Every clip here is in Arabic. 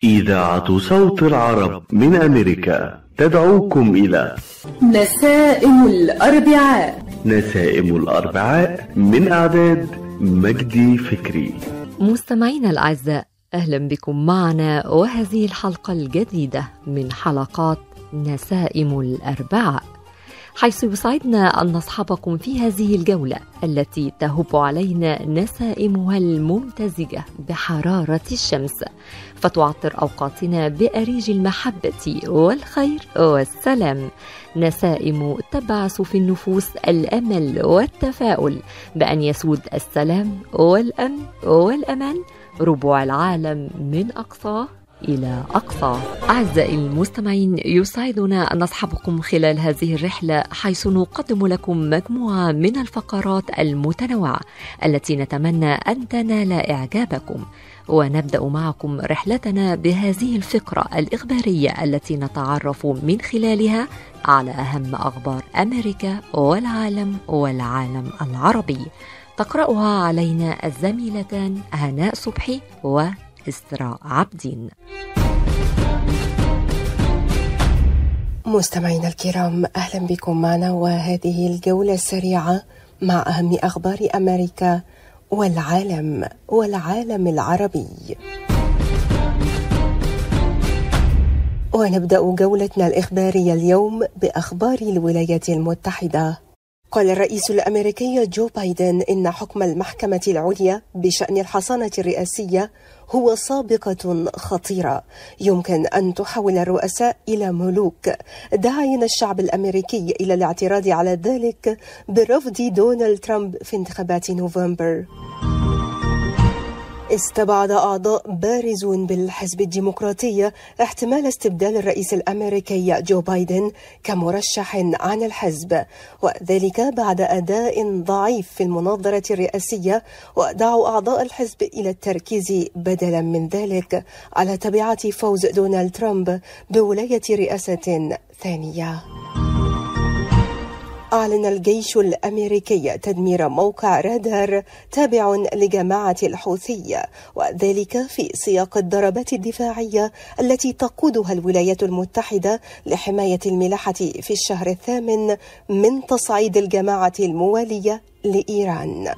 إذاعة صوت العرب من أمريكا تدعوكم إلى نسائم الأربعاء. نسائم الأربعاء من إعداد مجدي فكري. مستمعينا الأعزاء، أهلا بكم معنا وهذه الحلقة الجديدة من حلقات نسائم الأربعاء، حيث يسعدنا أن نصحبكم في هذه الجولة التي تهب علينا نسائمها الممتزجة بحرارة الشمس، فتعطر أوقاتنا بأريج المحبة والخير والسلام. نسائم تبعث في النفوس الأمل والتفاؤل بأن يسود السلام والأمن والأمان ربوع العالم من أقصاه إلى أقصى. أعزائي المستمعين، يسعدنا أن نصحبكم خلال هذه الرحلة، حيث نقدم لكم مجموعة من الفقرات المتنوعة التي نتمنى أن تنال إعجابكم. ونبدأ معكم رحلتنا بهذه الفقرة الإخبارية التي نتعرف من خلالها على أهم أخبار أمريكا والعالم العربي. تقرأها علينا الزميلتان هناء صبحي وإسراء عبدين. مستمعينا الكرام، أهلا بكم معنا وهذه الجولة السريعة مع أهم أخبار أمريكا والعالم العربي. ونبدأ جولتنا الإخبارية اليوم بأخبار الولايات المتحدة. قال الرئيس الأمريكي جو بايدن إن حكم المحكمة العليا بشأن الحصانة الرئاسية هو سابقة خطيرة يمكن أن تحول الرؤساء إلى ملوك، داعيا الشعب الأمريكي إلى الاعتراض على ذلك برفض دونالد ترامب في انتخابات نوفمبر. استبعد أعضاء بارزون بالحزب الديمقراطي احتمال استبدال الرئيس الأمريكي جو بايدن كمرشح عن الحزب، وذلك بعد أداء ضعيف في المناظرة الرئاسية، ودعوا أعضاء الحزب إلى التركيز بدلا من ذلك على تبعات فوز دونالد ترامب بولاية رئاسة ثانية. أعلن الجيش الأمريكي تدمير موقع رادار تابع لجماعة الحوثي، وذلك في سياق الضربات الدفاعية التي تقودها الولايات المتحدة لحماية الملاحة في الشهر الثامن من تصعيد الجماعة الموالية لإيران.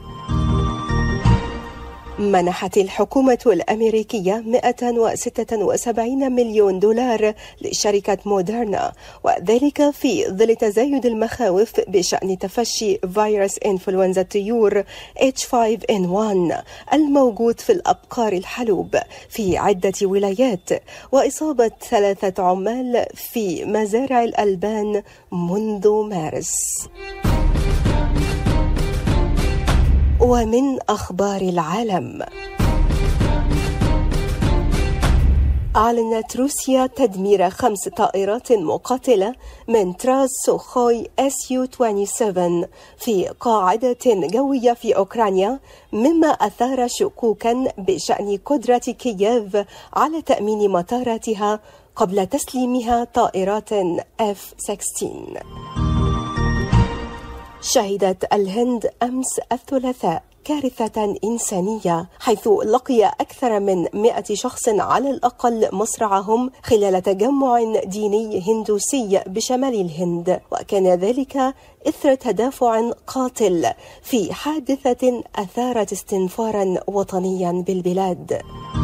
منحت الحكومة الأمريكية $176 مليون لشركة موديرنا، وذلك في ظل تزايد المخاوف بشأن تفشي فيروس إنفلونزا الطيور H5N1 الموجود في الأبقار الحلوب في عدة ولايات، وإصابة 3 عمال في مزارع الألبان منذ مارس. ومن أخبار العالم، أعلنت روسيا تدمير 5 طائرات مقاتلة من طراز سوخوي Su-27 في قاعدة جوية في أوكرانيا، مما أثار شكوكا بشأن قدرة كييف على تأمين مطاراتها قبل تسليمها طائرات F-16. شهدت الهند أمس الثلاثاء كارثة إنسانية، حيث لقي أكثر من 100 شخص على الأقل مصرعهم خلال تجمع ديني هندوسي بشمال الهند، وكان ذلك إثر تدافع قاتل في حادثة أثارت استنفارا وطنيا بالبلاد.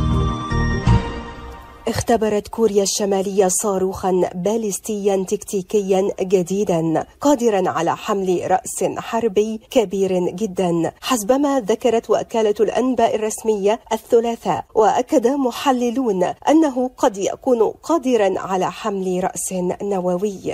اختبرت كوريا الشمالية صاروخا باليستيا تكتيكيا جديدا قادرا على حمل رأس حربي كبير جدا، حسبما ذكرت وكالة الأنباء الرسمية الثلاثاء، وأكد محللون أنه قد يكون قادرا على حمل رأس نووي.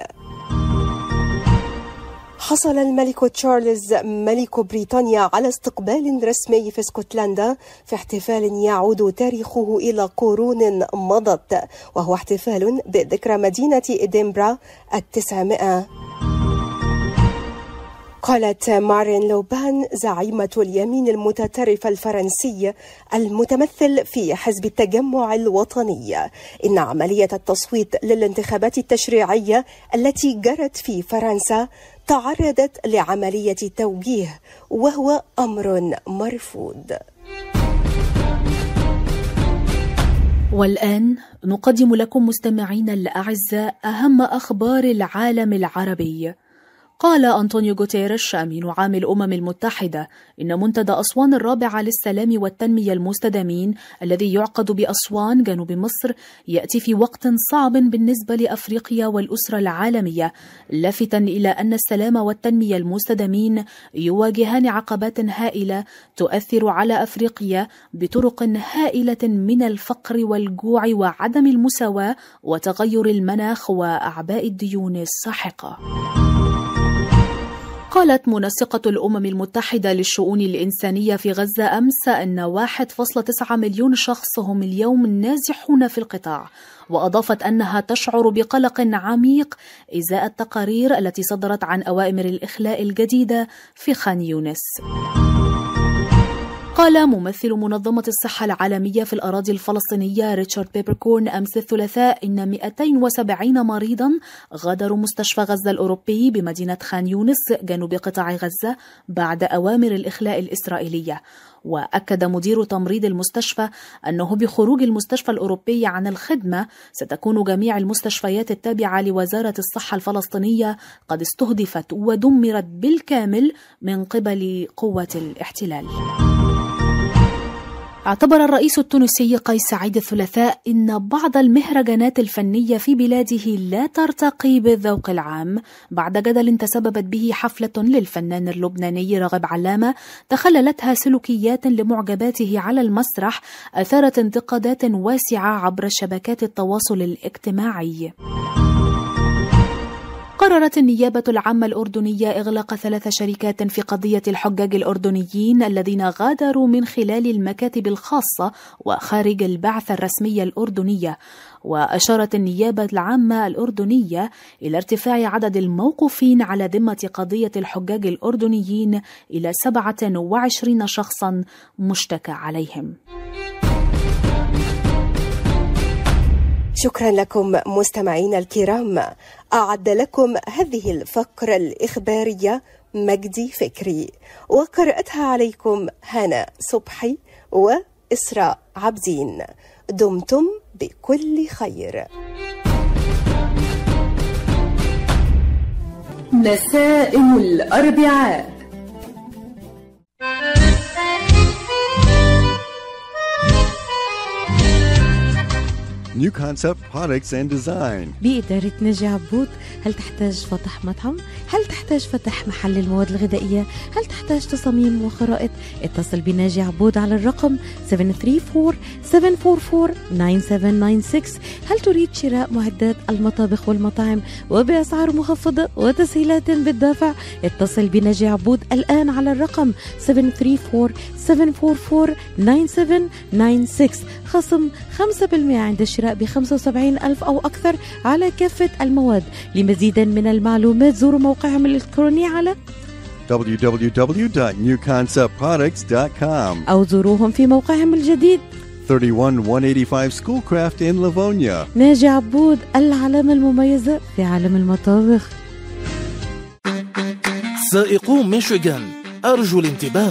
حصل الملك تشارلز ملك بريطانيا على استقبال رسمي في اسكتلندا في احتفال يعود تاريخه إلى قرون مضت، وهو احتفال بذكرى مدينة إدنبرا 900. قالت مارين لوبان زعيمة اليمين المتطرف الفرنسي المتمثل في حزب التجمع الوطني إن عملية التصويت للانتخابات التشريعية التي جرت في فرنسا تعرضت لعملية توجيه، وهو أمر مرفوض. والآن نقدم لكم مستمعين الأعزاء أهم أخبار العالم العربي. قال أنطونيو غوتيريش أمين عام الأمم المتحدة إن منتدى أسوان الرابع للسلام والتنمية المستدامين الذي يعقد بأسوان جنوب مصر يأتي في وقت صعب بالنسبة لأفريقيا والأسرة العالمية، لافتا إلى أن السلام والتنمية المستدامين يواجهان عقبات هائلة تؤثر على أفريقيا بطرق هائلة من الفقر والجوع وعدم المساواة وتغير المناخ وأعباء الديون الساحقة. قالت منسقة الأمم المتحدة للشؤون الإنسانية في غزة أمس أن 1.9 مليون شخص هم اليوم نازحون في القطاع، وأضافت أنها تشعر بقلق عميق إزاء التقارير التي صدرت عن أوامر الإخلاء الجديدة في خان يونس. قال ممثل منظمة الصحة العالمية في الأراضي الفلسطينية ريتشارد بيبركورن أمس الثلاثاء إن 270 مريضا غادروا مستشفى غزة الأوروبي بمدينة خان يونس جنوب قطاع غزة بعد أوامر الإخلاء الإسرائيلية. وأكد مدير تمريض المستشفى أنه بخروج المستشفى الأوروبي عن الخدمة ستكون جميع المستشفيات التابعة لوزارة الصحة الفلسطينية قد استهدفت ودمرت بالكامل من قبل قوة الاحتلال. اعتبر الرئيس التونسي قيس سعيد الثلاثاء إن بعض المهرجانات الفنية في بلاده لا ترتقي بالذوق العام بعد جدل تسببت به حفلة للفنان اللبناني راغب علامة تخللتها سلوكيات لمعجباته على المسرح أثارت انتقادات واسعة عبر شبكات التواصل الاجتماعي. قررت النيابة العامة الأردنية إغلاق 3 شركات في قضية الحجاج الأردنيين الذين غادروا من خلال المكاتب الخاصة وخارج البعثة الرسمية الأردنية. وأشارت النيابة العامة الأردنية إلى ارتفاع عدد الموقوفين على ذمة قضية الحجاج الأردنيين إلى 27 شخصا مشتكى عليهم. شكرا لكم مستمعينا الكرام. أعد لكم هذه الفقرة الإخبارية مجدي فكري، وقرأتها عليكم هنا صبحي وإسراء عبدين. دمتم بكل خير. نسائم الأربعاء. New Concept Products and Design. بإدارة ناجي عبود. هل تحتاج فتح مطعم؟ هل تحتاج فتح محل المواد الغذائية؟ هل تحتاج تصاميم وخرائط؟ اتصل بناجي عبود على الرقم 734-744-9796. هل تريد شراء معدات المطابخ والمطاعم وبأسعار مخفضة وتسهيلات بالدافع؟ اتصل بناجي عبود الآن على الرقم 734-744-9796. خصم 5% عند الشراء ب75,000 أو أكثر على كافة المواد. لمزيد من المعلومات زوروا موقعهم الإلكتروني على www.newconceptproducts.com أو زوروهم في موقعهم الجديد 31185 Schoolcraft in Livonia. ناجي عبود، العلامة المميزة في عالم المطابخ. سائقو ميشيغان، أرجو الانتباه.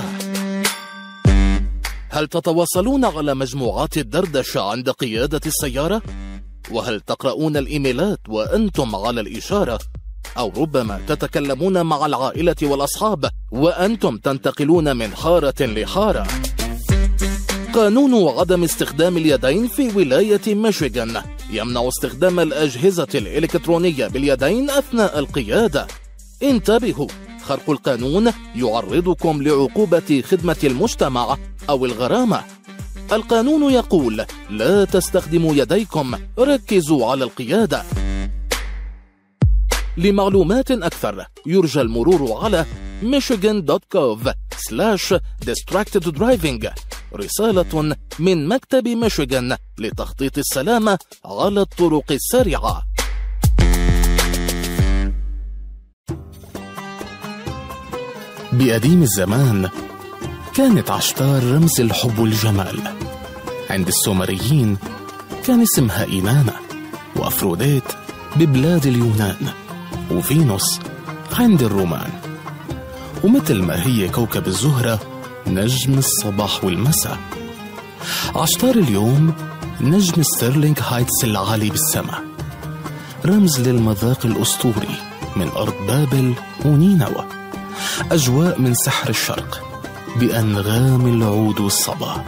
هل تتواصلون على مجموعات الدردشة عند قيادة السيارة؟ وهل تقرؤون الإيميلات وأنتم على الإشارة؟ أو ربما تتكلمون مع العائلة والأصحاب وأنتم تنتقلون من حارة لحارة؟ قانون عدم استخدام اليدين في ولاية ميشيغان يمنع استخدام الأجهزة الإلكترونية باليدين أثناء القيادة. انتبهوا، خرق القانون يعرضكم لعقوبة خدمة المجتمع أو الغرامة. القانون يقول لا تستخدموا يديكم، ركزوا على القيادة. لمعلومات أكثر يرجى المرور على michigan.gov/distracteddriving. رسالة من مكتب ميشيغان لتخطيط السلامة على الطرق السريعة. بقديم الزمان كانت عشتار رمز الحب والجمال. عند السومريين كان اسمها إينانا، وأفروديت ببلاد اليونان، وفينوس عند الرومان. ومثل ما هي كوكب الزهرة نجم الصباح والمساء، عشتار اليوم نجم ستيرلينغ هايتس العالي بالسماء، رمز للمذاق الأسطوري من أرض بابل ونينوى، أجواء من سحر الشرق بأنغام العود والصبا.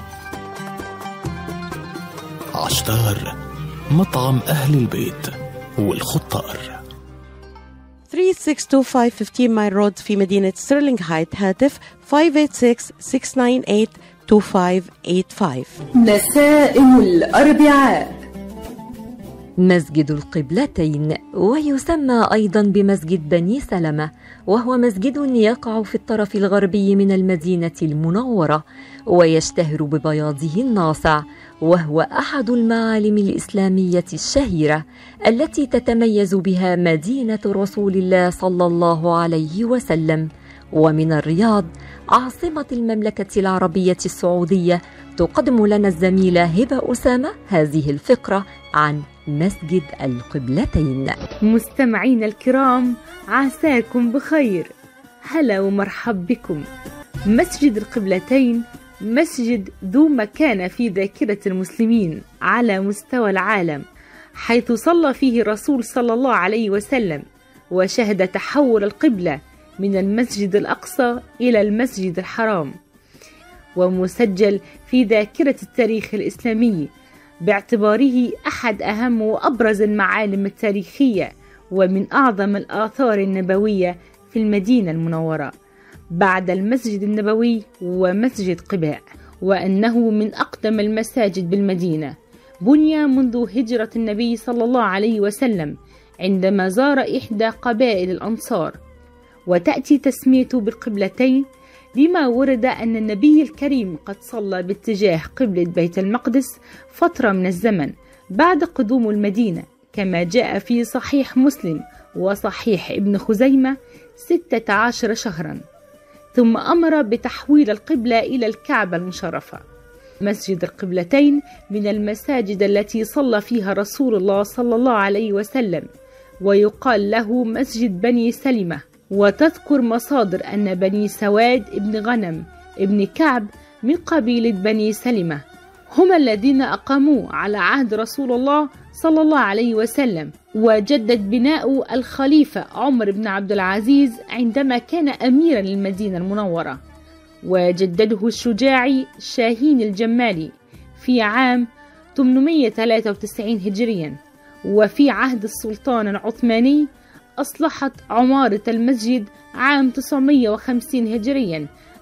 عشتار، مطعم أهل البيت والخطار. 3625 15 مايل رود في مدينة ستيرلينغ هايت. هاتف 586-698-2585. نسائم الأربعاء. مسجد القبلتين، ويسمى أيضا بمسجد بني سلمة، وهو مسجد يقع في الطرف الغربي من المدينة المنورة، ويشتهر ببياضه الناصع، وهو أحد المعالم الإسلامية الشهيرة التي تتميز بها مدينة رسول الله صلى الله عليه وسلم. ومن الرياض عاصمة المملكة العربية السعودية تقدم لنا الزميلة هبة أسامة هذه الفقرة عن مسجد القبلتين. مستمعين الكرام، عساكم بخير، هلا ومرحب بكم. مسجد القبلتين مسجد ذو مكانة في ذاكرة المسلمين على مستوى العالم، حيث صلى فيه الرسول صلى الله عليه وسلم، وشهد تحول القبلة من المسجد الأقصى إلى المسجد الحرام، ومسجل في ذاكرة التاريخ الإسلامي باعتباره أحد أهم وأبرز المعالم التاريخية ومن أعظم الآثار النبوية في المدينة المنورة بعد المسجد النبوي ومسجد قباء، وأنه من أقدم المساجد بالمدينة. بني منذ هجرة النبي صلى الله عليه وسلم عندما زار إحدى قبائل الأنصار، وتأتي تسميته بالقبلتين لما ورد أن النبي الكريم قد صلى باتجاه قبلة بيت المقدس فترة من الزمن بعد قدوم المدينة، كما جاء في صحيح مسلم وصحيح ابن خزيمة 16 شهرا، ثم أمر بتحويل القبلة إلى الكعبة المشرفة. مسجد القبلتين من المساجد التي صلى فيها رسول الله صلى الله عليه وسلم، ويقال له مسجد بني سلمة. وتذكر مصادر أن بني سواد ابن غنم ابن كعب من قبيلة بني سلمة هم الذين أقاموا على عهد رسول الله صلى الله عليه وسلم، وجدد بناء الخليفة عمر بن عبد العزيز عندما كان أميرا للمدينة المنورة، وجدده الشجاعي شاهين الجمالي في عام 893 هجريا. وفي عهد السلطان العثماني أصلحت عمارة المسجد عام 950 هجريا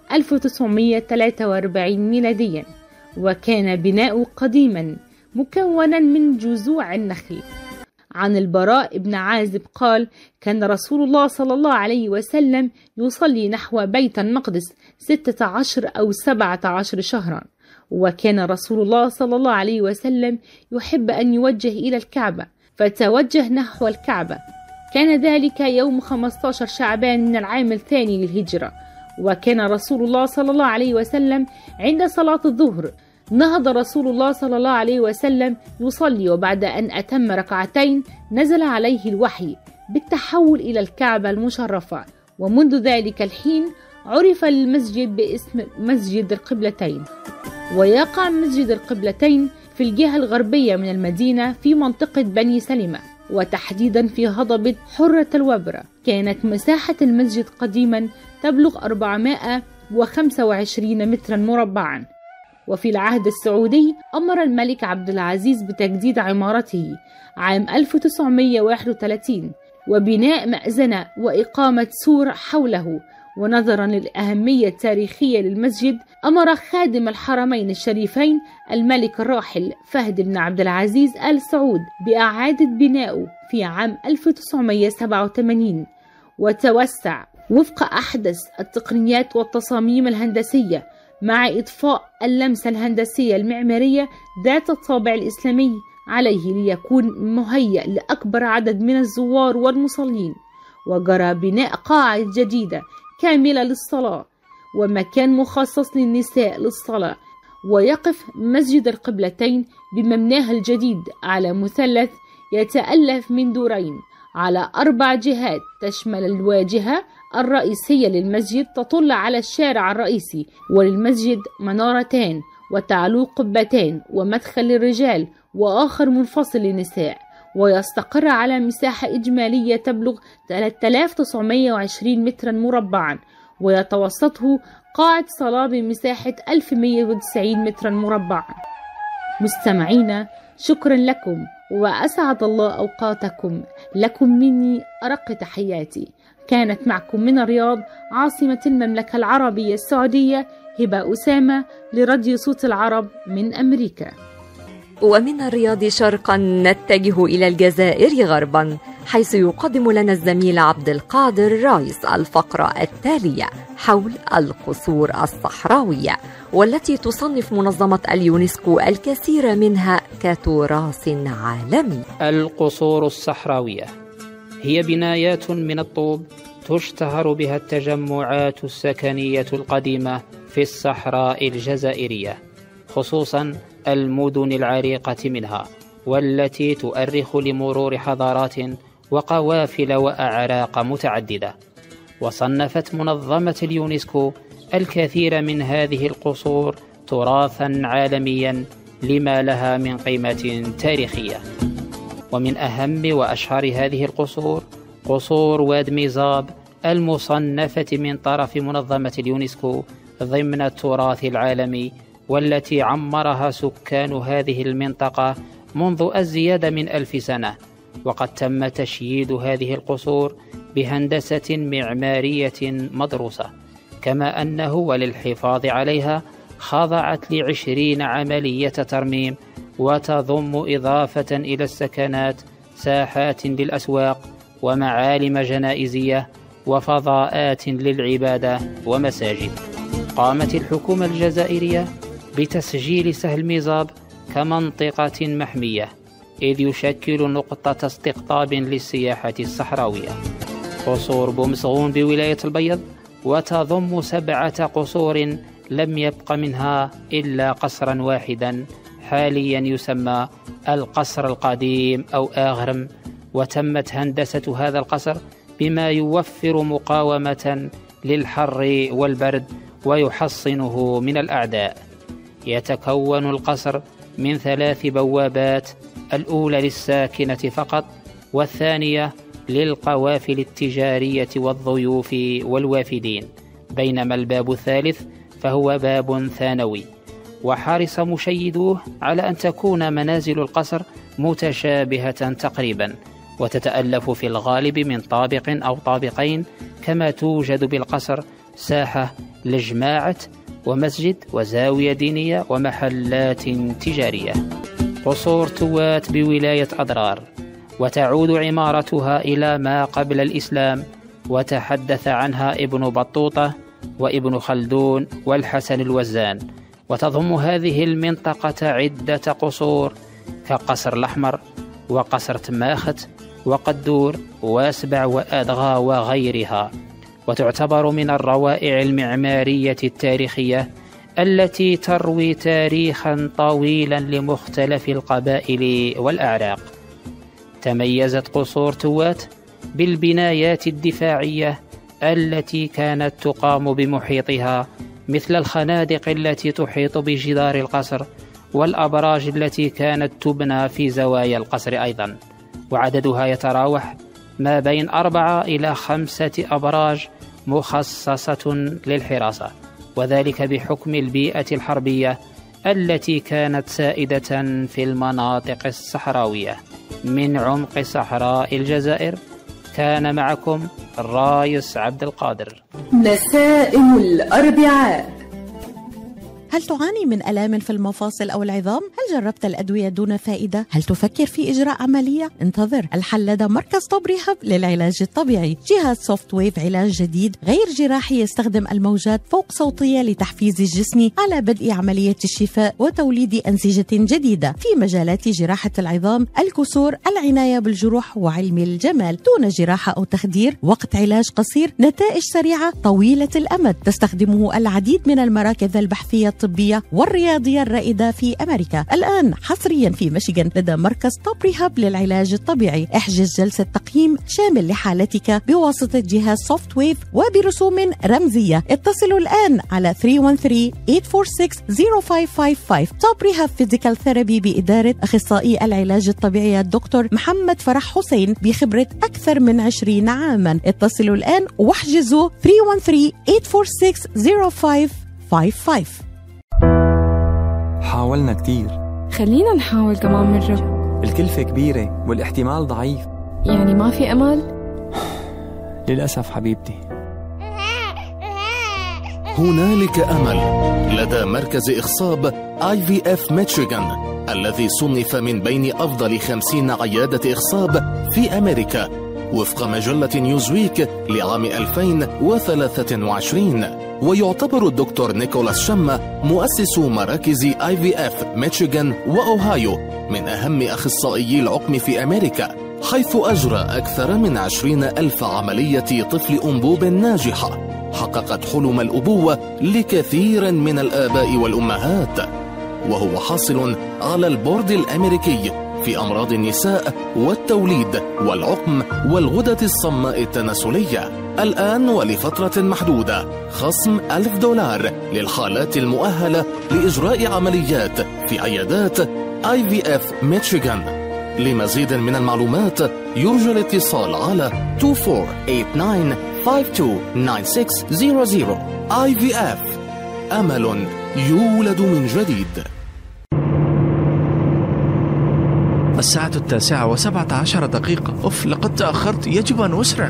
1943 ميلاديا، وكان بناء قديما مكونا من جذوع النخل. عن البراء بن عازب قال: كان رسول الله صلى الله عليه وسلم يصلي نحو بيت المقدس 16 أو 17 شهرا، وكان رسول الله صلى الله عليه وسلم يحب أن يوجه إلى الكعبة، فتوجه نحو الكعبة. كان ذلك يوم 15 شعبان من العام الثاني للهجرة، وكان رسول الله صلى الله عليه وسلم عند صلاة الظهر نهض رسول الله صلى الله عليه وسلم يصلي، وبعد أن أتم ركعتين نزل عليه الوحي بالتحول إلى الكعبة المشرفة، ومنذ ذلك الحين عرف المسجد باسم مسجد القبلتين. ويقع مسجد القبلتين في الجهة الغربية من المدينة في منطقة بني سلمة، وتحديدا في هضبة حرة الوبرة. كانت مساحة المسجد قديما تبلغ 425 مترا مربعا. وفي العهد السعودي أمر الملك عبد العزيز بتجديد عمارته عام 1931 وبناء مأذنة وإقامة سور حوله. ونظرا للأهمية التاريخية للمسجد أمر خادم الحرمين الشريفين الملك الراحل فهد بن عبد العزيز آل سعود بإعادة بنائه في عام 1987، وتوسع وفق أحدث التقنيات والتصاميم الهندسية مع إضفاء اللمسة الهندسية المعمارية ذات الطابع الإسلامي عليه ليكون مهيأ لأكبر عدد من الزوار والمصلين. وجرى بناء قاعة جديدة كاملة للصلاة ومكان مخصص للنساء للصلاة. ويقف مسجد القبلتين بمبناه الجديد على مثلث يتألف من دورين على 4 جهات، تشمل الواجهة الرئيسية للمسجد تطل على الشارع الرئيسي، وللمسجد منارتان وتعلو قبتين ومدخل للرجال وآخر منفصل للنساء، ويستقر على مساحة إجمالية تبلغ 3920 مترا مربعا، ويتوسطه قاعة صلاة بمساحة 1190 مترا مربعا. مستمعينا، شكرا لكم وأسعد الله أوقاتكم. لكم مني أرق تحياتي. كانت معكم من الرياض عاصمة المملكة العربية السعودية هبة أسامة لراديو صوت العرب من أمريكا. ومن الرياض شرقا نتجه إلى الجزائر غربا، حيث يقدم لنا الزميل عبد القادر رايس الفقرة التالية حول القصور الصحراوية، والتي تصنف منظمة اليونسكو الكثير منها كتراث عالمي. القصور الصحراوية هي بنايات من الطوب تشتهر بها التجمعات السكنية القديمة في الصحراء الجزائرية، خصوصا المدن العريقة منها، والتي تؤرخ لمرور حضارات وقوافل وأعراق متعددة. وصنفت منظمة اليونسكو الكثير من هذه القصور تراثا عالميا لما لها من قيمة تاريخية. ومن أهم وأشهر هذه القصور قصور واد ميزاب المصنفة من طرف منظمة اليونسكو ضمن التراث العالمي، والتي عمرها سكان هذه المنطقة منذ أزيد من 1000 سنة. وقد تم تشييد هذه القصور بهندسة معمارية مدروسة، كما أنه وللحفاظ عليها خضعت ل20 عملية ترميم، وتضم إضافة إلى السكنات ساحات للأسواق ومعالم جنائزية وفضاءات للعبادة ومساجد. قامت الحكومة الجزائرية بتسجيل سهل ميزاب كمنطقة محمية، إذ يشكل نقطة استقطاب للسياحة الصحراوية. قصور بومسغون بولاية البيض، وتضم 7 قصور لم يبق منها إلا قصرا واحدا حاليا يسمى القصر القديم أو آغرم، وتمت هندسة هذا القصر بما يوفر مقاومة للحر والبرد ويحصنه من الأعداء. يتكون القصر من 3 بوابات، الأولى للساكنة فقط، والثانية للقوافل التجارية والضيوف والوافدين، بينما الباب الثالث فهو باب ثانوي. وحرص مشيدوه على أن تكون منازل القصر متشابهة تقريبا، وتتألف في الغالب من طابق أو طابقين، كما توجد بالقصر ساحة لجماعة ومسجد وزاوية دينية ومحلات تجارية. قصور توات بولاية أضرار، وتعود عمارتها إلى ما قبل الإسلام، وتحدث عنها ابن بطوطة وابن خلدون والحسن الوزان. وتضم هذه المنطقة عدة قصور كقصر الأحمر وقصر تماخت وقدور واسبع وأدغى وغيرها، وتعتبر من الروائع المعمارية التاريخية التي تروي تاريخا طويلا لمختلف القبائل والأعراق. تميزت قصور توات بالبنايات الدفاعية التي كانت تقام بمحيطها، مثل الخنادق التي تحيط بجدار القصر، والأبراج التي كانت تبنى في زوايا القصر أيضا، وعددها يتراوح ما بين 4 إلى 5 أبراج مخصصة للحراسة، وذلك بحكم البيئة الحربية التي كانت سائدة في المناطق الصحراوية. من عمق صحراء الجزائر كان معكم الرايس عبد القادر. نسائم الأربعاء. هل تعاني من آلام في المفاصل أو العظام؟ هل جربت الأدوية دون فائدة؟ هل تفكر في إجراء عملية؟ انتظر، الحل لدى مركز طب ريهاب للعلاج الطبيعي. جهاز سوفت ويف علاج جديد غير جراحي يستخدم الموجات فوق صوتية لتحفيز الجسم على بدء عملية الشفاء وتوليد أنسجة جديدة في مجالات جراحة العظام، الكسور، العناية بالجروح وعلم الجمال، دون جراحة أو تخدير. وقت علاج قصير، نتائج سريعة طويلة الأمد. تستخدمه العديد من المراكز البحثية الطبية الطبية والرياضية الرائدة في أمريكا. الآن حصريا في ميشيغان لدى مركز توب ريهاب للعلاج الطبيعي. احجز جلسة تقييم شامل لحالتك بواسطة جهاز سوفت ويف وبرسوم رمزية. اتصلوا الآن على 313-846-0555. توب ريهاب فيزيكال ثيرابي بإدارة أخصائي العلاج الطبيعي الدكتور محمد فرح حسين بخبرة أكثر من 20 عاما. اتصلوا الآن واحجزوا 313-846-0555. حاولنا كتير، خلينا نحاول كمان مرة. الكلفة كبيرة والاحتمال ضعيف. يعني ما في أمل؟ للأسف حبيبتي. هنالك أمل لدى مركز إخصاب IVF ميشيغان الذي صنف من بين أفضل 50 عيادة إخصاب في أمريكا وفق مجلة نيوزويك لعام 2023. ويعتبر الدكتور نيكولاس شما مؤسس مراكز IVF ميشيغان وأوهايو من أهم أخصائيي العقم في أمريكا، حيث أجرى أكثر من 20,000 عملية طفل أنبوب ناجحة حققت حلم الأبوة لكثير من الآباء والأمهات. وهو حاصل على البورد الأمريكي في أمراض النساء والتوليد والعقم والغدة الصماء التناسلية. الآن ولفترة محدودة خصم $1000 للحالات المؤهلة لإجراء عمليات في عيادات IVF ميشيغان. لمزيد من المعلومات يرجى الاتصال على 2489-529600. IVF، أمل يولد من جديد. الساعة 9:17. أوف، لقد تأخرت، يجب أن أسرع.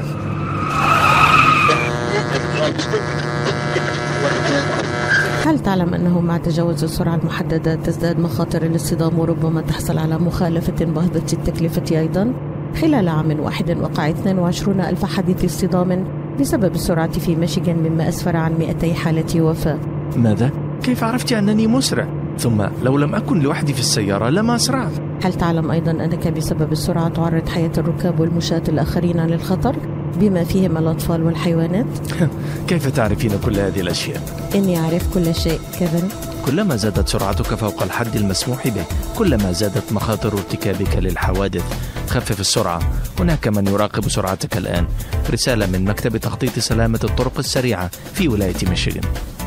هل تعلم أنه مع تجاوز السرعة المحددة تزداد مخاطر الاصطدام وربما تحصل على مخالفة باهظة التكلفة أيضا؟ خلال عام واحد وقع 22,000 حادث اصطدام بسبب السرعة في ميشيغان، مما أسفر عن 200 حالة وفاة. ماذا؟ كيف عرفت أنني مسرع؟ ثم لو لم أكن لوحدي في السيارة لما أسرعت. هل تعلم أيضا أنك بسبب السرعة تعرض حياة الركاب والمشاة الآخرين للخطر بما فيهم الأطفال والحيوانات؟ كيف تعرفين كل هذه الأشياء؟ إني أعرف كل شيء كيفن. كلما زادت سرعتك فوق الحد المسموح به كلما زادت مخاطر ارتكابك للحوادث. خفف السرعة، هناك من يراقب سرعتك الآن. رسالة من مكتب تخطيط سلامة الطرق السريعة في ولاية ميشيغان.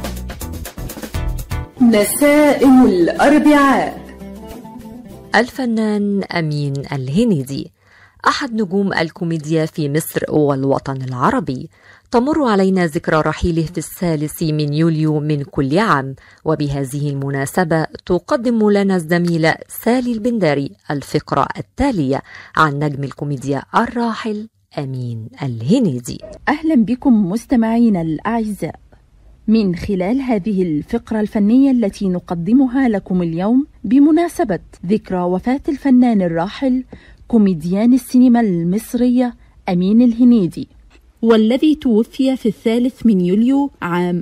نسائم الأربعاء. الفنان أمين الهنيدي أحد نجوم الكوميديا في مصر والوطن العربي. تمر علينا ذكرى رحيله في 3 يوليو من كل عام، وبهذه المناسبة تقدم لنا الزميلة سالي البنداري الفقرة التالية عن نجم الكوميديا الراحل أمين الهنيدي. أهلا بكم مستمعينا الأعزاء. من خلال هذه الفقرة الفنية التي نقدمها لكم اليوم بمناسبة ذكرى وفاة الفنان الراحل كوميديان السينما المصرية أمين الهنيدي، والذي توفي في 3 يوليو عام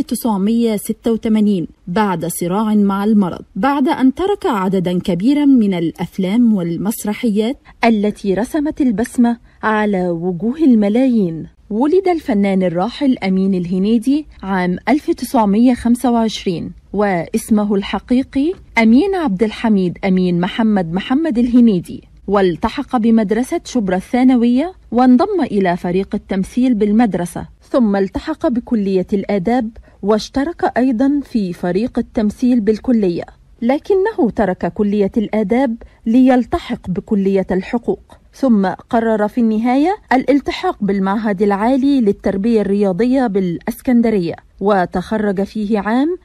1986 بعد صراع مع المرض، بعد أن ترك عددا كبيرا من الأفلام والمسرحيات التي رسمت البسمة على وجوه الملايين. ولد الفنان الراحل أمين الهنيدي عام 1925، واسمه الحقيقي أمين عبد الحميد أمين محمد الهنيدي، والتحق بمدرسة شبرا الثانوية وانضم إلى فريق التمثيل بالمدرسة، ثم التحق بكلية الآداب واشترك أيضا في فريق التمثيل بالكلية، لكنه ترك كلية الآداب ليلتحق بكلية الحقوق، ثم قرر في النهاية الالتحاق بالمعهد العالي للتربية الرياضية بالإسكندرية، وتخرج فيه عام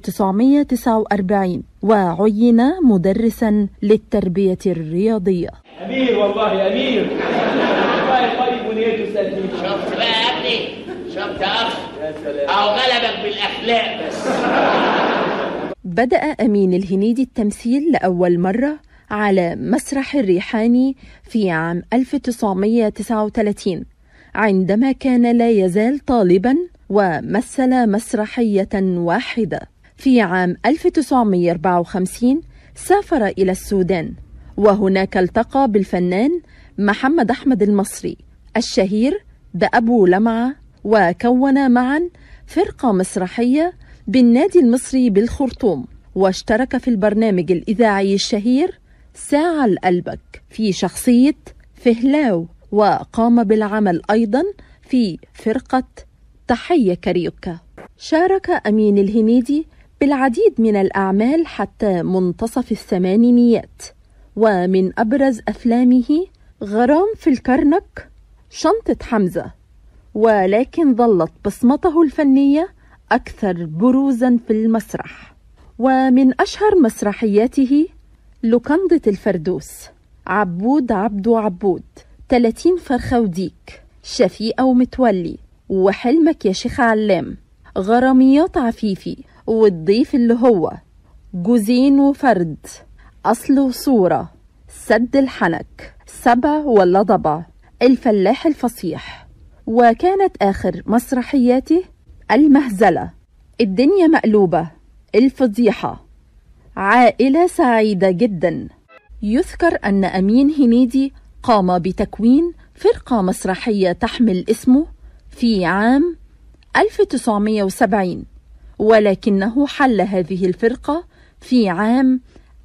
1949 وعين مدرسا للتربية الرياضية. أمير والله أمير، والله طيب ونيته سليم. شفت بقى يا ابني، شفت يا أخ، أو غلبك بالأخلاق بس. بدأ أمين الهنيدي التمثيل لأول مرة على مسرح الريحاني في عام 1939 عندما كان لا يزال طالبا، ومثل مسرحية واحدة. في عام 1954 سافر إلى السودان، وهناك التقى بالفنان محمد أحمد المصري الشهير بأبو لمعة، وكونا معا فرقة مسرحية بالنادي المصري بالخرطوم، واشترك في البرنامج الإذاعي الشهير ساعة لقلبك في شخصية فهلاو، وقام بالعمل أيضا في فرقة تحية كاريوكا. شارك أمين الهنيدي بالعديد من الأعمال حتى منتصف الثمانينيات، ومن أبرز أفلامه غرام في الكرنك، شنطة حمزة، ولكن ظلت بصمته الفنية أكثر بروزا في المسرح. ومن أشهر مسرحياته لوكندة الفردوس، عبود عبدو عبود، 30 فرخة وديك، شفيقة ومتولي، وحلمك يا شيخ علام، غراميات عفيفي، والضيف اللي هو، جوزين وفرد، أصل وصورة، سد الحنك، سبع ولا ضبع، الفلاح الفصيح. وكانت آخر مسرحياته المهزلة، الدنيا مقلوبة، الفضيحة، عائلة سعيدة جدا. يذكر أن أمين هنيدي قام بتكوين فرقة مسرحية تحمل اسمه في عام 1970، ولكنه حل هذه الفرقة في عام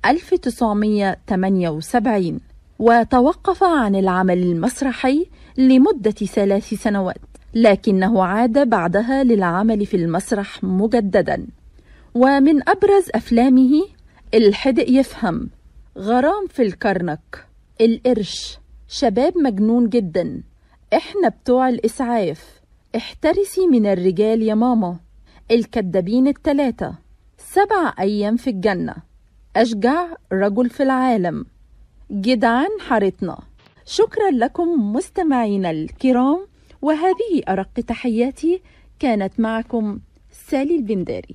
1978 وتوقف عن العمل المسرحي لمدة 3 سنوات، لكنه عاد بعدها للعمل في المسرح مجددا. ومن أبرز أفلامه الحدق يفهم، غرام في الكرنك، القرش، شباب مجنون جدا، إحنا بتوع الإسعاف، احترسي من الرجال يا ماما، الكدابين ال3، 7 أيام في الجنة، أشجع رجل في العالم، جدعان حارتنا. شكرا لكم مستمعينا الكرام، وهذه أرق تحياتي، كانت معكم سالي البنداري.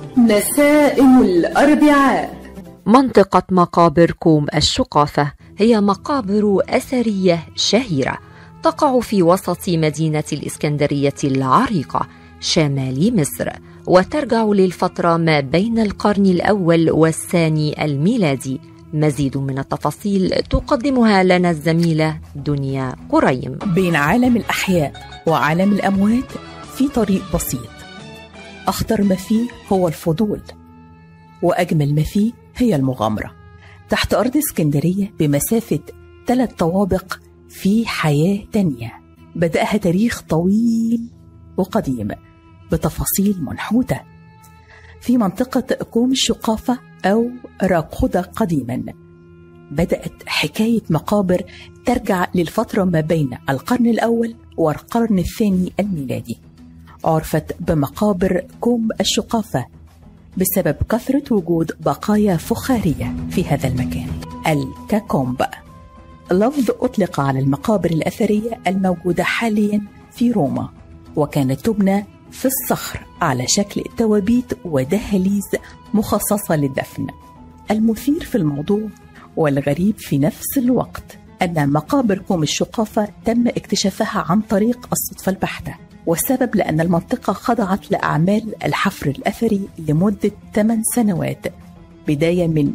نسائم الأربعاء. منطقة مقابر كوم الشقافة هي مقابر أثرية شهيرة تقع في وسط مدينة الإسكندرية العريقة شمال مصر، وترجع للفترة ما بين القرن الأول والثاني الميلادي. مزيد من التفاصيل تقدمها لنا الزميلة دنيا قريم. بين عالم الأحياء وعالم الأموات في طريق بسيط، أخطر ما فيه هو الفضول، وأجمل ما فيه هي المغامرة. تحت أرض اسكندرية بمسافة 3 طوابق في حياة تانية بدأها تاريخ طويل وقديم بتفاصيل منحوتة. في منطقة كوم الشقافة أو راقودة قديما بدأت حكاية مقابر ترجع للفترة ما بين القرن الأول والقرن الثاني الميلادي. عرفت بمقابر كوم الشقافة بسبب كثرة وجود بقايا فخارية في هذا المكان. الكاكومب لفظ أطلق على المقابر الأثرية الموجودة حاليا في روما، وكانت تبنى في الصخر على شكل توابيت ودهاليز مخصصة للدفن. المثير في الموضوع والغريب في نفس الوقت أن مقابر كوم الشقافة تم اكتشافها عن طريق الصدفة البحتة، والسبب لأن المنطقة خضعت لأعمال الحفر الأثري لمدة 8 سنوات بداية من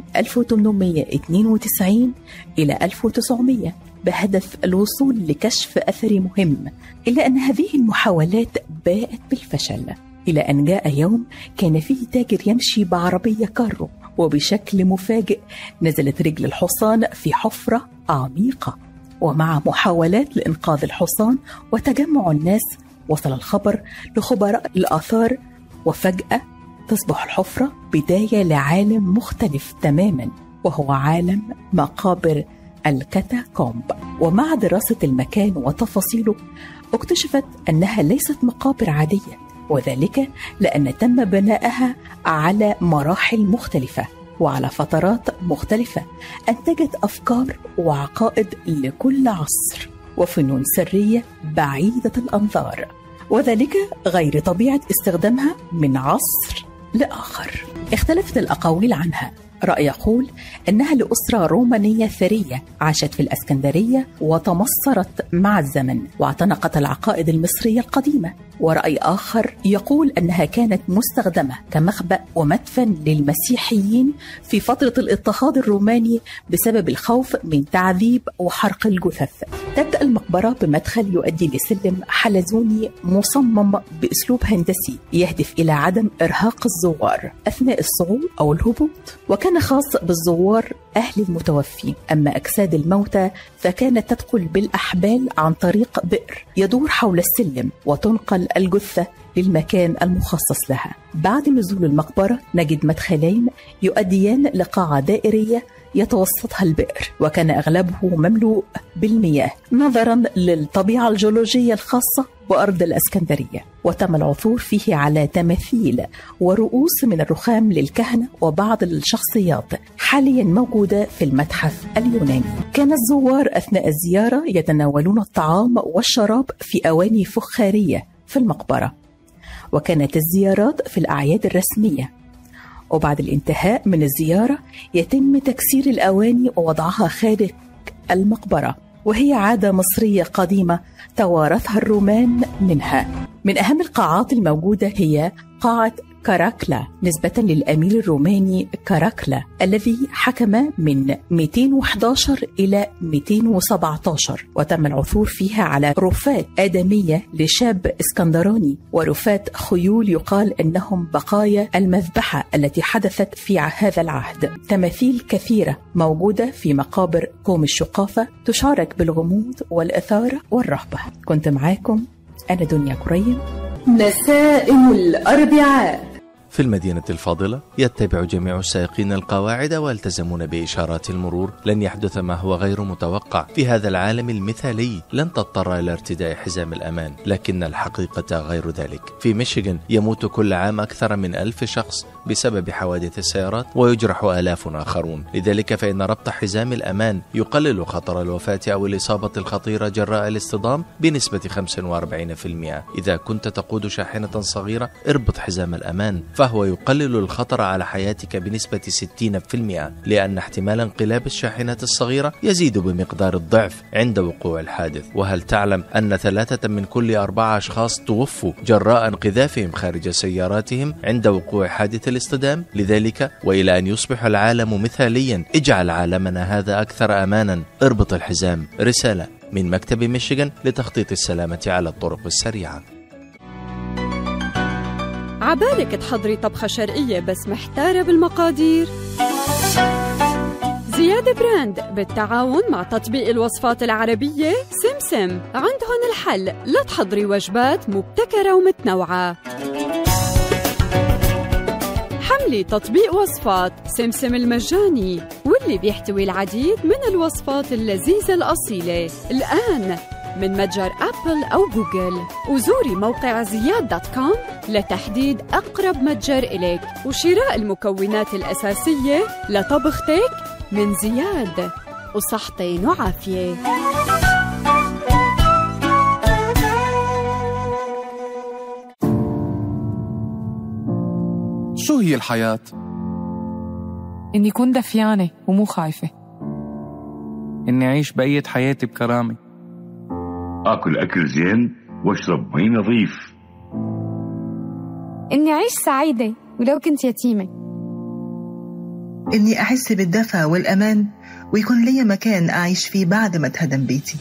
1892 إلى 1900 بهدف الوصول لكشف أثري مهم، إلا أن هذه المحاولات باءت بالفشل، إلى أن جاء يوم كان فيه تاجر يمشي بعربية كارو، وبشكل مفاجئ نزلت رجل الحصان في حفرة عميقة، ومع محاولات لإنقاذ الحصان وتجمع الناس وصل الخبر لخبراء الآثار، وفجأة تصبح الحفرة بداية لعالم مختلف تماما، وهو عالم مقابر الكاتاكومب. ومع دراسة المكان وتفاصيله اكتشفت أنها ليست مقابر عادية، وذلك لأن تم بنائها على مراحل مختلفة وعلى فترات مختلفة، أنتجت أفكار وعقائد لكل عصر وفنون سرية بعيدة الأنظار، وذلك غير طبيعة استخدامها من عصر لآخر. اختلفت الأقاويل عنها. رأي يقول أنها لأسرة رومانية ثرية عاشت في الإسكندرية وتمصرت مع الزمن واعتنقت العقائد المصرية القديمة، ورأي آخر يقول أنها كانت مستخدمة كمخبأ ومدفن للمسيحيين في فترة الاضطهاد الروماني بسبب الخوف من تعذيب وحرق الجثث. تبدأ المقبرة بمدخل يؤدي لسلم حلزوني مصمم بأسلوب هندسي يهدف إلى عدم إرهاق الزوار أثناء الصعود أو الهبوط، وكان خاص بالزوار أهل المتوفي. أما أجساد الموتى فكانت تدخل بالأحبال عن طريق بئر يدور حول السلم، وتنقل الجثة للمكان المخصص لها. بعد نزول المقبرة نجد مدخلين يؤديان لقاعة دائرية يتوسطها البئر، وكان أغلبه مملوء بالمياه نظرا للطبيعة الجيولوجية الخاصة بأرض الإسكندرية. وتم العثور فيه على تماثيل ورؤوس من الرخام للكهنة وبعض الشخصيات حاليا موجودة في المتحف اليوناني. كان الزوار أثناء الزيارة يتناولون الطعام والشراب في أواني فخارية في المقبرة، وكانت الزيارات في الأعياد الرسمية، وبعد الانتهاء من الزيارة يتم تكسير الأواني ووضعها خارج المقبرة، وهي عادة مصرية قديمة توارثها الرومان منها. من أهم القاعات الموجودة هي قاعة كاراكلا نسبة للأمير الروماني كاراكلا الذي حكم من 211 إلى 217، وتم العثور فيها على رفات آدمية لشاب اسكندراني ورفات خيول يقال أنهم بقايا المذبحة التي حدثت في هذا العهد. تماثيل كثيرة موجودة في مقابر كوم الشقافة تشارك بالغموض والإثارة والرهبة. كنت معاكم أنا دنيا كريم. نسائم الأربعاء. في المدينة الفاضلة يتبع جميع السائقين القواعد ويلتزمون بإشارات المرور. لن يحدث ما هو غير متوقع في هذا العالم المثالي. لن تضطر إلى ارتداء حزام الأمان، لكن الحقيقة غير ذلك. في ميشيغان يموت كل عام أكثر من 1000 شخص بسبب حوادث السيارات، ويجرح آلاف آخرون. لذلك فإن ربط حزام الأمان يقلل خطر الوفاة أو الإصابة الخطيرة جراء الاصطدام بنسبة 45%. إذا كنت تقود شاحنة صغيرة اربط حزام الأمان، فهو يقلل الخطر على حياتك بنسبة 60%، لأن احتمال انقلاب الشاحنة الصغيرة يزيد بمقدار الضعف عند وقوع الحادث. وهل تعلم أن 3 من كل 4 أشخاص توفوا جراء انقذافهم خارج سياراتهم عند وقوع حادث الاصطدام؟ لذلك وإلى أن يصبح العالم مثاليا اجعل عالمنا هذا أكثر أمانا. اربط الحزام. رسالة من مكتب ميشيغان لتخطيط السلامة على الطرق السريعة. عبالك تحضري طبخة شرقية بس محتارة بالمقادير؟ زياد براند بالتعاون مع تطبيق الوصفات العربية سمسم عندهم الحل لتحضري وجبات مبتكرة ومتنوعة. حملي تطبيق وصفات سمسم المجاني واللي بيحتوي العديد من الوصفات اللذيذة الأصيلة الآن من متجر أبل أو جوجل، وزوري موقع زياد.com لتحديد أقرب متجر إليك وشراء المكونات الأساسية لطبختك من زياد. وصحتين وعافية. شو هي الحياة؟ إني أكون دفيانة ومو خايفة، إني أعيش بقية حياتي بكرامة، آكل أكل زين واشرب مي نظيف، إني أعيش سعيدة ولو كنت يتيمة، إني أحس بالدفء والأمان ويكون لي مكان أعيش فيه بعد ما اتهدم بيتي.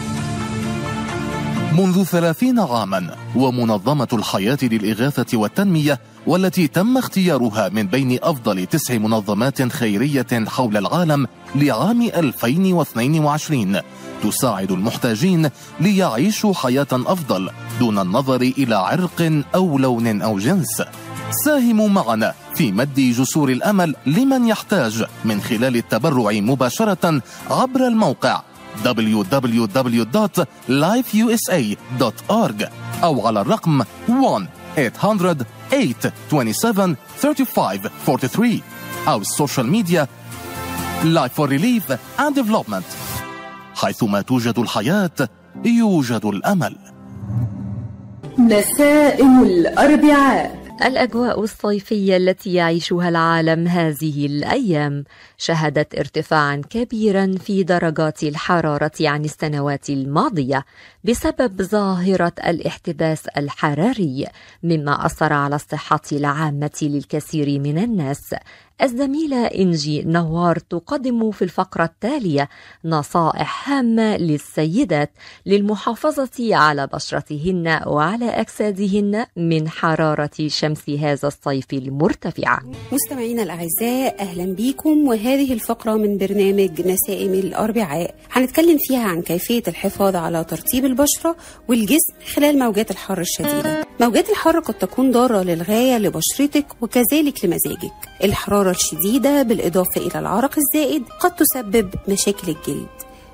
منذ 30 عاما ومنظمة الحياة للإغاثة والتنمية، والتي تم اختيارها من بين أفضل 9 منظمات خيرية حول العالم لعام 2022، تساعد المحتاجين ليعيشوا حياة أفضل دون النظر إلى عرق أو لون أو جنس. ساهموا معنا في مد جسور الأمل لمن يحتاج من خلال التبرع مباشرة عبر الموقع www.lifeusa.org أو على الرقم 1-800-827-3543 أو السوشيال ميديا Life for Relief and Development. حيثما توجد الحياة يوجد الأمل. نسائم الأربعاء. الأجواء الصيفية التي يعيشها العالم هذه الأيام. شهدت ارتفاعا كبيرا في درجات الحرارة عن السنوات الماضية بسبب ظاهرة الاحتباس الحراري، مما أثر على الصحة العامة للكثير من الناس. الزميلة إنجي نوار تقدم في الفقرة التالية نصائح هامة للسيدات للمحافظة على بشرتهن وعلى أجسادهن من حرارة شمس هذا الصيف المرتفعة. مستمعينا الأعزاء، أهلا بكم، وهذه الفقرة من برنامج نسائم الأربعاء هنتكلم فيها عن كيفية الحفاظ على ترطيب البشرة والجسم خلال موجات الحر الشديدة. موجات الحر قد تكون ضارة للغاية لبشرتك وكذلك لمزاجك. الحرارة الشديدة بالإضافة إلى العرق الزائد قد تسبب مشاكل الجلد،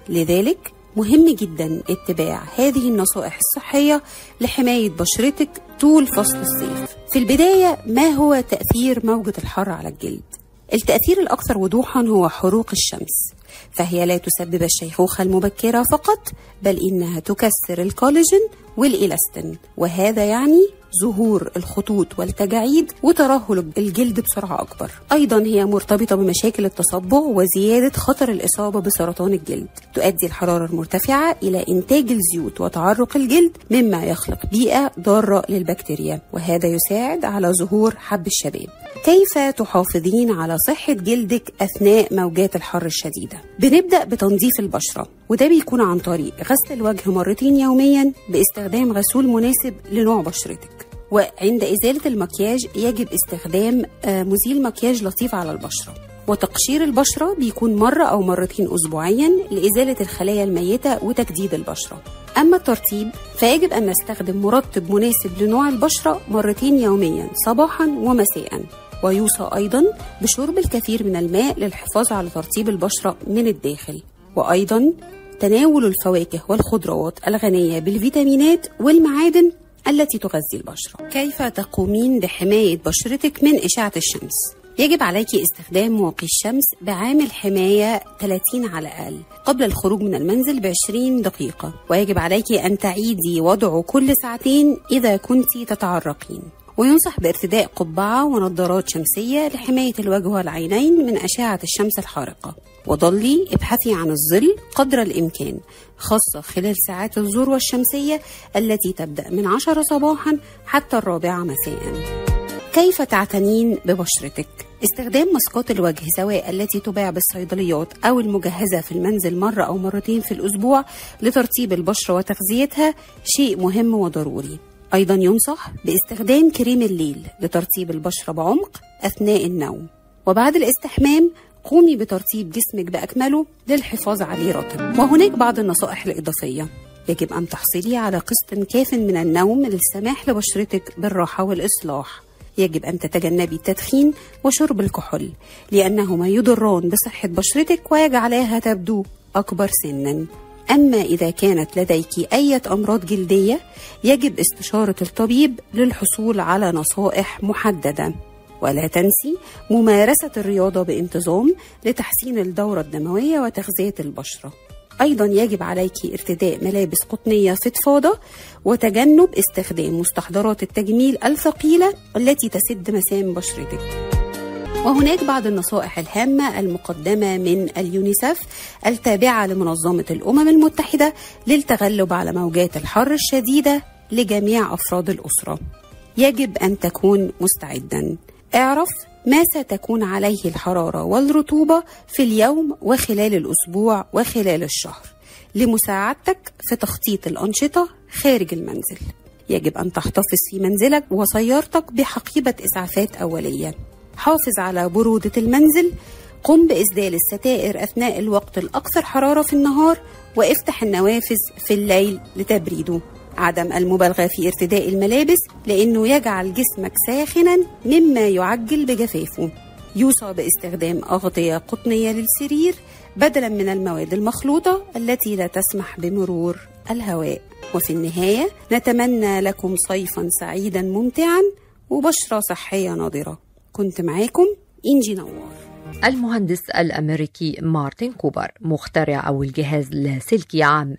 لذلك مهم جدا اتباع هذه النصائح الصحية لحماية بشرتك طول فصل الصيف. في البداية، ما هو تأثير موجة الحر على الجلد؟ التأثير الأكثر وضوحا هو حروق الشمس، فهي لا تسبب الشيخوخة المبكرة فقط، بل إنها تكسر الكولاجين والإلاستين، وهذا يعني ظهور الخطوط والتجاعيد وترهل الجلد بسرعة أكبر. أيضا هي مرتبطة بمشاكل التصبغ وزيادة خطر الإصابة بسرطان الجلد. تؤدي الحرارة المرتفعة إلى إنتاج الزيوت وتعرق الجلد، مما يخلق بيئة ضارة للبكتيريا، وهذا يساعد على ظهور حب الشباب. كيف تحافظين على صحة جلدك أثناء موجات الحر الشديدة؟ بنبدأ بتنظيف البشرة، وده بيكون عن طريق غسل الوجه مرتين يوميا باستخدام غسول مناسب لنوع بشرتك. وعند إزالة المكياج يجب استخدام مزيل مكياج لطيف على البشرة. وتقشير البشرة بيكون مرة أو مرتين أسبوعيا لإزالة الخلايا الميتة وتجديد البشرة. أما الترطيب فيجب أن نستخدم مرطب مناسب لنوع البشرة مرتين يوميا صباحا ومساء. ويوصى أيضا بشرب الكثير من الماء للحفاظ على ترطيب البشرة من الداخل. وأيضا تناول الفواكه والخضروات الغنية بالفيتامينات والمعادن التي تغذي البشرة. كيف تقومين بحماية بشرتك من إشعة الشمس؟ يجب عليك استخدام واقي الشمس بعامل حماية 30 على الأقل قبل الخروج من المنزل ب20 دقيقة، ويجب عليك أن تعيدي وضعه كل ساعتين إذا كنت تتعرقين. وينصح بارتداء قبعة ونظارات شمسية لحماية الوجه والعينين من أشعة الشمس الحارقة. وضلي ابحثي عن الظل قدر الإمكان، خاصة خلال ساعات الذروة الشمسية التي تبدأ من 10 صباحا حتى 4 مساء. كيف تعتنين ببشرتك؟ استخدام ماسكات الوجه سواء التي تباع بالصيدليات أو المجهزة في المنزل مرة أو مرتين في الأسبوع لترطيب البشرة وتغذيتها شيء مهم وضروري. أيضا ينصح باستخدام كريم الليل لترطيب البشرة بعمق أثناء النوم. وبعد الاستحمام قومي بترطيب جسمك بأكمله للحفاظ عليه رطب. وهناك بعض النصائح الإضافية. يجب أن تحصلي على قسط كاف من النوم للسماح لبشرتك بالراحة والإصلاح. يجب أن تتجنبي التدخين وشرب الكحول، لأنهما يضران بصحة بشرتك ويجعلها تبدو أكبر سنا. أما إذا كانت لديك أي أمراض جلدية يجب استشارة الطبيب للحصول على نصائح محددة. ولا تنسي ممارسة الرياضة بانتظام لتحسين الدورة الدموية وتغذية البشرة. أيضا يجب عليك ارتداء ملابس قطنية فضفاضة وتجنب استخدام مستحضرات التجميل الثقيلة التي تسد مسام بشرتك. وهناك بعض النصائح الهامة المقدمة من اليونيسف التابعة لمنظمة الأمم المتحدة للتغلب على موجات الحر الشديدة لجميع أفراد الأسرة. يجب أن تكون مستعدا. اعرف ما ستكون عليه الحرارة والرطوبة في اليوم وخلال الأسبوع وخلال الشهر لمساعدتك في تخطيط الأنشطة خارج المنزل. يجب أن تحتفظ في منزلك وسيارتك بحقيبة إسعافات أولية. حافظ على برودة المنزل. قم بإسدال الستائر أثناء الوقت الأكثر حرارة في النهار، وافتح النوافذ في الليل لتبريده. عدم المبالغة في ارتداء الملابس لأنه يجعل جسمك ساخنا مما يعجل بجفافه. يوصى باستخدام أغطية قطنية للسرير بدلا من المواد المخلوطة التي لا تسمح بمرور الهواء. وفي النهاية نتمنى لكم صيفا سعيدا ممتعا وبشرة صحية ناضرة. كنت معاكم إنجي نوار. المهندس الأمريكي مارتن كوبر مخترع أول جهاز لاسلكي عام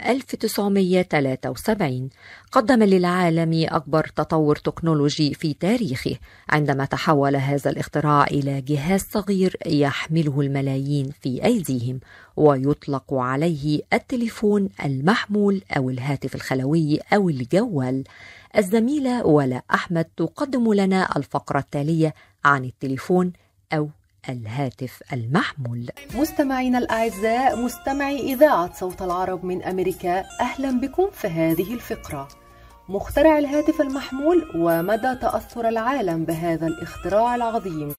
1973 قدم للعالم أكبر تطور تكنولوجي في تاريخه عندما تحول هذا الاختراع إلى جهاز صغير يحمله الملايين في أيديهم ويطلق عليه التليفون المحمول أو الهاتف الخلوي أو الجوال. الزميلة ولا أحمد تقدم لنا الفقرة التالية عن التليفون أو الهاتف المحمول. مستمعينا الأعزاء، مستمعي إذاعة صوت العرب من أمريكا، أهلا بكم في هذه الفقرة. مخترع الهاتف المحمول ومدى تأثر العالم بهذا الاختراع العظيم.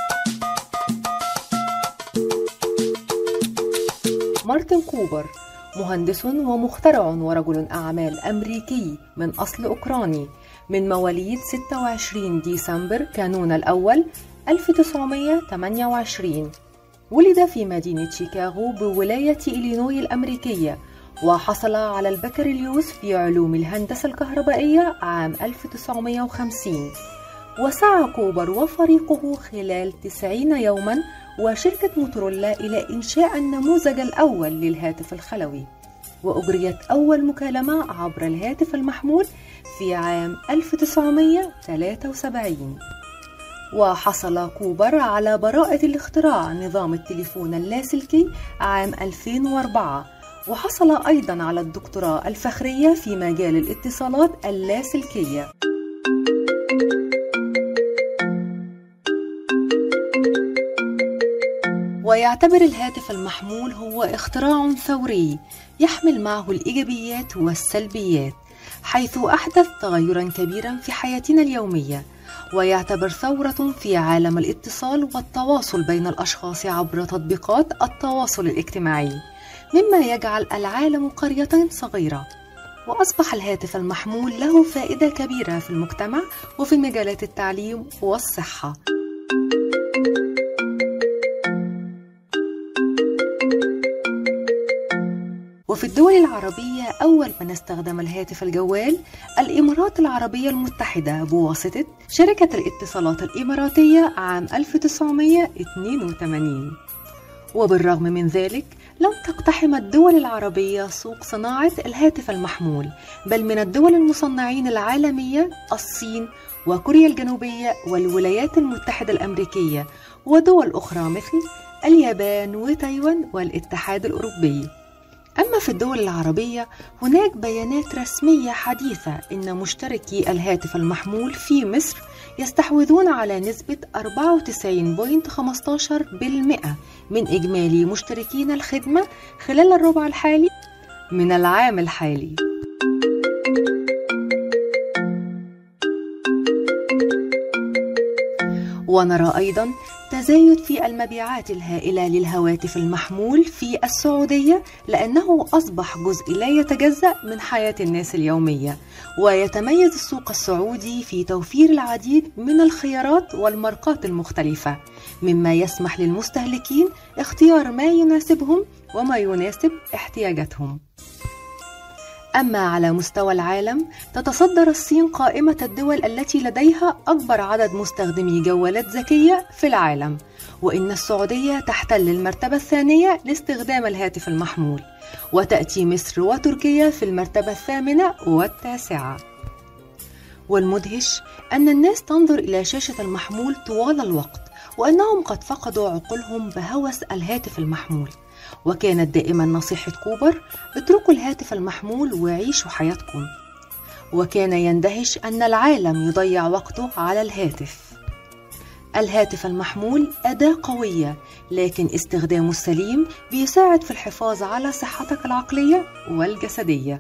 مارتن كوبر مهندس ومخترع ورجل أعمال أمريكي من أصل أوكراني، من مواليد 26 ديسمبر كانون الأول 1928. ولد في مدينة شيكاغو بولاية إلينوي الأمريكية، وحصل على البكالوريوس في علوم الهندسة الكهربائية عام 1950. وسعى كوبر وفريقه خلال 90 يوما وشركة موتورولا إلى إنشاء النموذج الأول للهاتف الخلوي، وأجريت أول مكالمة عبر الهاتف المحمول في عام 1973. وحصل كوبر على براءة الاختراع نظام التليفون اللاسلكي عام 2004، وحصل أيضا على الدكتوراه الفخرية في مجال الاتصالات اللاسلكية. ويعتبر الهاتف المحمول هو اختراع ثوري يحمل معه الإيجابيات والسلبيات، حيث أحدث تغيرا كبيرا في حياتنا اليومية، ويعتبر ثورة في عالم الاتصال والتواصل بين الأشخاص عبر تطبيقات التواصل الاجتماعي، مما يجعل العالم قرية صغيرة. وأصبح الهاتف المحمول له فائدة كبيرة في المجتمع وفي مجالات التعليم والصحة. وفي الدول العربية أول من استخدم الهاتف الجوال الإمارات العربية المتحدة بواسطة شركة الاتصالات الإماراتية عام 1982. وبالرغم من ذلك لم تقتحم الدول العربية سوق صناعة الهاتف المحمول، بل من الدول المصنعين العالمية الصين وكوريا الجنوبية والولايات المتحدة الأمريكية ودول أخرى مثل اليابان وتايوان والاتحاد الأوروبي. أما في الدول العربية هناك بيانات رسمية حديثة إن مشتركي الهاتف المحمول في مصر يستحوذون على نسبة 94.15% من إجمالي مشتركين الخدمة خلال الربع الحالي من العام الحالي. ونرى أيضاً تزايد في المبيعات الهائلة للهواتف المحمول في السعودية، لأنه أصبح جزء لا يتجزأ من حياة الناس اليومية. ويتميز السوق السعودي في توفير العديد من الخيارات والماركات المختلفة، مما يسمح للمستهلكين اختيار ما يناسبهم وما يناسب احتياجاتهم. أما على مستوى العالم تتصدر الصين قائمة الدول التي لديها أكبر عدد مستخدمي جوالات ذكية في العالم، وإن السعودية تحتل المرتبة الثانية لاستخدام الهاتف المحمول، وتأتي مصر وتركيا في المرتبة الثامنة والتاسعة. والمدهش أن الناس تنظر إلى شاشة المحمول طوال الوقت، وأنهم قد فقدوا عقولهم بهوس الهاتف المحمول. وكانت دائما نصيحة كوبر: اتركوا الهاتف المحمول وعيشوا حياتكم. وكان يندهش أن العالم يضيع وقته على الهاتف. الهاتف المحمول أداة قوية، لكن استخدامه السليم بيساعد في الحفاظ على صحتك العقلية والجسدية.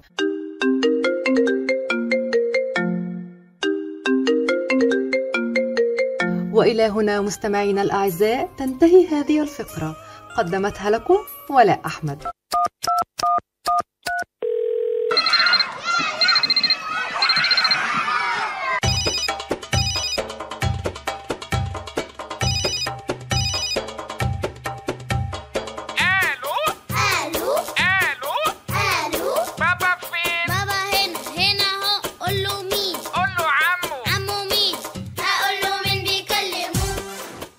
وإلى هنا مستمعينا الأعزاء تنتهي هذه الفقرة، قدمتها لكم ولاء أحمد.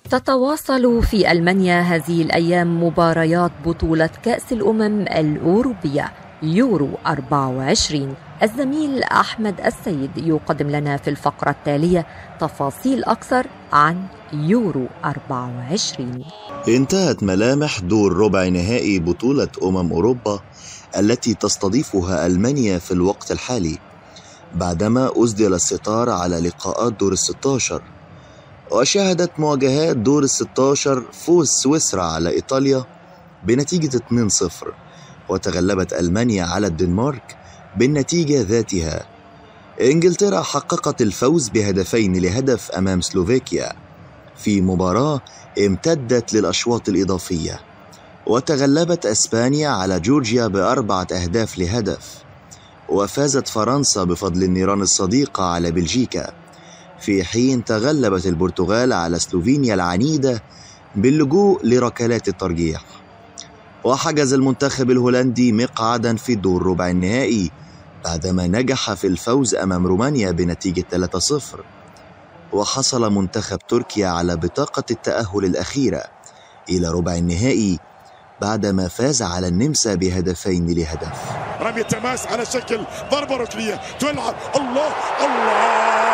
تتواصل في ألمانيا هذه الأيام مباريات بطولة كأس الأمم الأوروبية يورو 24. الزميل أحمد السيد يقدم لنا في الفقرة التالية تفاصيل أكثر عن يورو 24. انتهت ملامح دور ربع نهائي بطولة أوروبا التي تستضيفها ألمانيا في الوقت الحالي بعدما أسدل الستار على لقاءات دور ال16، وشهدت مواجهات دور ال16 فوز سويسرا على إيطاليا بنتيجة 2-0، وتغلبت ألمانيا على الدنمارك بالنتيجة ذاتها. إنجلترا حققت الفوز ب2-1 أمام سلوفاكيا في مباراة امتدت للأشواط الإضافية، وتغلبت أسبانيا على جورجيا ب4-1، وفازت فرنسا بفضل النيران الصديقة على بلجيكا، في حين تغلبت البرتغال على سلوفينيا العنيدة باللجوء لركلات الترجيح. وحجز المنتخب الهولندي مقعدا في دور ربع النهائي بعدما نجح في الفوز أمام رومانيا بنتيجة 3-0. وحصل منتخب تركيا على بطاقة التأهل الأخيرة إلى ربع النهائي بعدما فاز على النمسا ب2-1. رمية تماس على شكل ضربة ركنية تلعب. الله الله،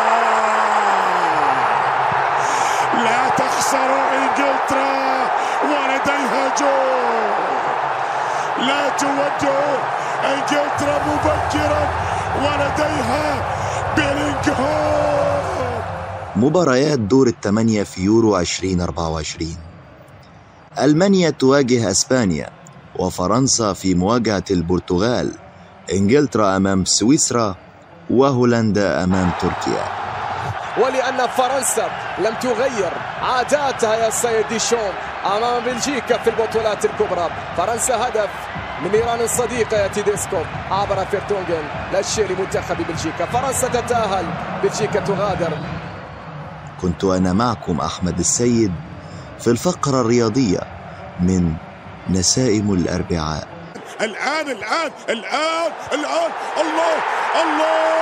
لا تخسر إنجلترا ولديها جول، لا تودع إنجلترا مبكرا ولديها بيلينغهام. مباريات دور الثمانية في يورو 2024. ألمانيا تواجه أسبانيا، وفرنسا في مواجهة البرتغال، إنجلترا أمام سويسرا، وهولندا أمام تركيا. ولأن فرنسا لم تغير عاداتها يا سيد ديشوم أمام بلجيكا في البطولات الكبرى، فرنسا هدف من نيران الصديقة يا تيديسكو عبر فيرتونغن لا شيء لمنتخب بلجيكا. فرنسا تتأهل، بلجيكا تغادر. كنت أنا معكم أحمد السيد في الفقرة الرياضية من نسائم الأربعاء. الآن الآن الآن الآن الله الله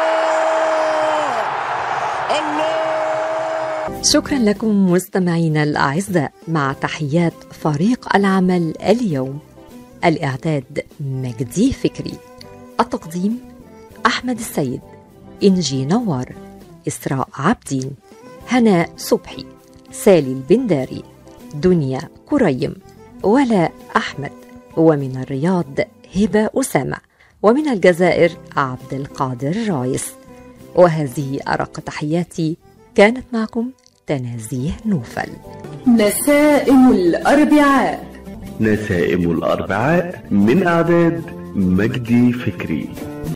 الله. شكرا لكم مستمعينا الأعزاء، مع تحيات فريق العمل اليوم. الإعداد مجدي فكري، التقديم أحمد السيد، إنجي نوار، إسراء عبدين، هناء صبحي، سالي البنداري، دنيا كريم، ولاء أحمد، ومن الرياض هبة أسامة، ومن الجزائر عبد القادر رايس. وهذه أرق تحياتي، كانت معكم تنازيه نوفل. نسائم الأربعاء. نسائم الأربعاء من إعداد مجدي فكري.